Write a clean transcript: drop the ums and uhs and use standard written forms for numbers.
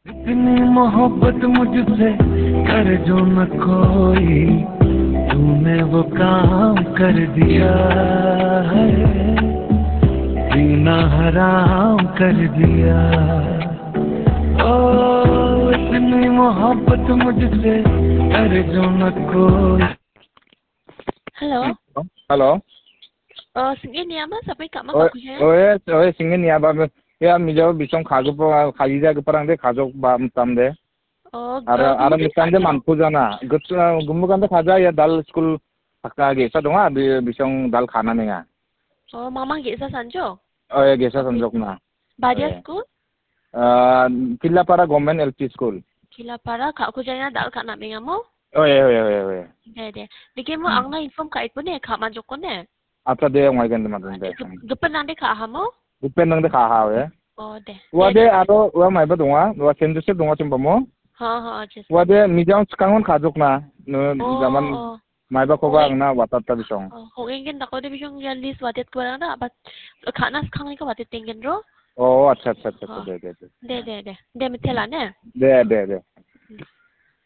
इतनी मोहब्बत मुझसे कर जो न कोई, तूने वो काम कर दिया है, जीना हराम कर दिया। ओ इतनी मोहब्बत मुझसे कर जो न कोई। Hello. Halo. Sige niya ba sabay ka Oh, mapakuya? oh, singin niya ba? Ya, mijo bisong kago po, kajiza ko parang de kajo ba tamde. Ara misande manpu jana. Gumuganda kaja ya dal school pakka gesa donga bisong dal khana nenga. Mama gesa sanjo? Oh, ya gesa sanjok na. Badia school? Killapara Government LP School. Kilapara ka ko jaya dal ka namin mo? Oh, ya. De. Bigyan mo ang na inform ka ipo ne ka manjok ko ne. Apa de ngai ganda matun de. Gapan nande ka ha mo? Upen nang de kha ha we. De. Wade aro wa mai ba donga, wa Saint Joseph donga chimba mo. Ha, just. Wade mijang kangon khajok na. No zaman mai ba ko ba ang na watata bisong. Hongengin ako de bisong ya list watet ko na but khanas khang ka watet tingen ro. Oh, acha. De. De mitela ne. De.